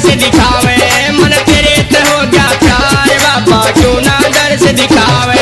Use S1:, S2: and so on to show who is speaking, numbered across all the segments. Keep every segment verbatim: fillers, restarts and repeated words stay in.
S1: दर्श दिखावे, मन तेरे ते हो गया प्यार बाबा क्यों ना दर्श दिखावे।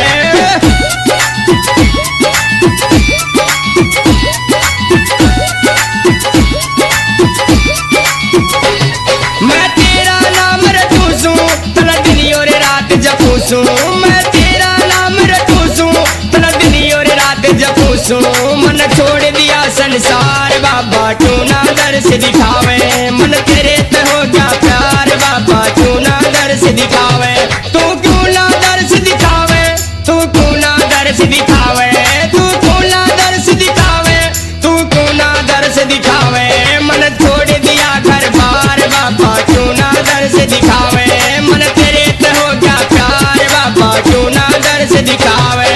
S1: मैं तेरा नाम रटूसूं तला दिन और रात जपूसूं, मैं तेरा नाम रटूसूं तला दिन और रात जपूसूं। मन छोड़ दिया संसार बाबा क्यों ना दर्श दिखावे, मन तेरे ते हो गया प्यार बाबा क्यों ना दर्श दिखावे। तू क्यों ना दर्श दिखावे, तू क्यों ना दर्श दिखावे, तू क्यों ना दर्श दिखावे, तू क्यों ना दर्श दिखावे। मन छोड़ दिया घर बार बाबा क्यों ना दर्श दिखावे, मन तेरे ते हो गया प्यार बाबा क्यों ना दर्श दिखावे।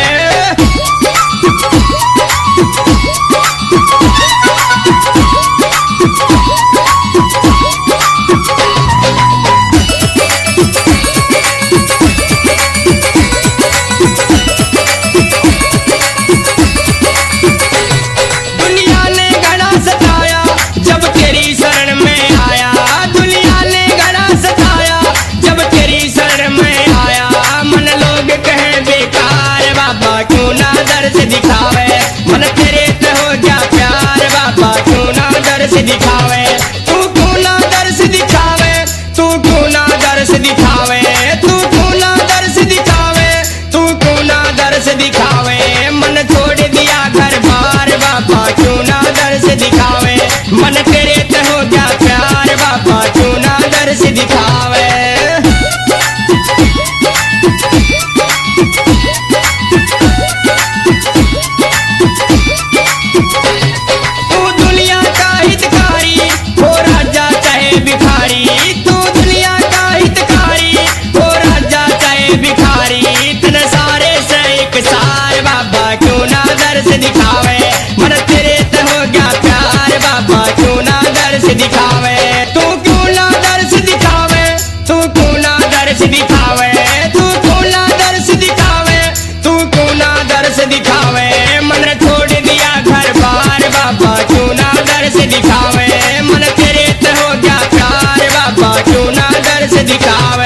S1: दुनिया ने घड़ा सताया जब तेरी शरण में आया, दुनिया ने घड़ा सताया जब तेरी शरण में आया। मन लोग कहे बेकार बाबा क्यों ना दर्श दिखावे, मन तेरे ते हो गया प्यार बाबा क्यों ना दर्श दिखावे। तू क्यों ना दर्श दिखावे, तू क्यों ना दर्श दिखावे, तू क्यों ना दर्श दिखावे, तू क्यों ना दर्श दिखावे। मन छोड़ दिया घर बार बाबा क्यों ना दर्श दिखावे, मन तेरे ते हो गया प्यार बाबा क्यों ना दर्श दिखावे। तू दुनिया का हितकारी हो राजा चाहे भिखारी, तू दुनिया का हितकारी हो राजा चाहे भिखारी। तन सारे से एक सार बाबा क्यों ना दर्श दिखावे, मन तेरे ते हो गया प्यार बाबा क्यों ना दर्श दिखावे। तू क्यों ना दर्श दिखावे, तू क्यों ना दर्श दिखावे, तू क्यों ना दर्श दिखावे, तू क्यों ना दर्श दिखावे। मन छोड़ दिया घर बार बाबा क्यों ना दर्श दिखावे, मन तेरे ते हो गया प्यार बाबा क्यों ना दर्श दिखावे।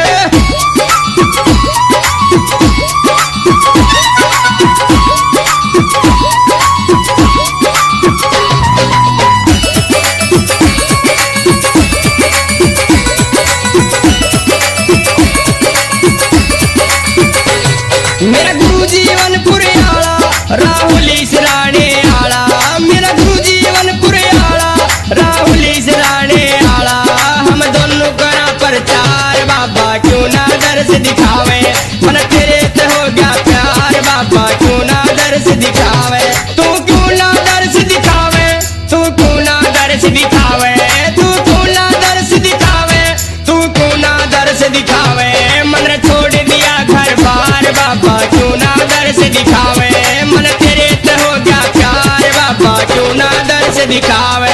S1: मेरा गुरु जीवन पुरे आला राहुल इसराने आला, मेरा गुरु जीवन पुरे आला राहुल इसराने आला। हम दोनों करा प्रचार बाबा क्यों ना दर्श दिखावे, मन तेरे ते हो गया प्यार बाबा क्यों ना दर्श दिखावे। तू क्यों ना दर्श दिखावे, तू क्यों ना दर्श दिखावे, तू क्यों ना दर्श दिखावे, तू क्यों ना दर्श दिखावे। मन छोड़ दिया घर बार बाबा क्यों ना दर्श दिखावे, मन तेरे ते हो गया प्यार बाबा क्यों ना दर्श दिखावे।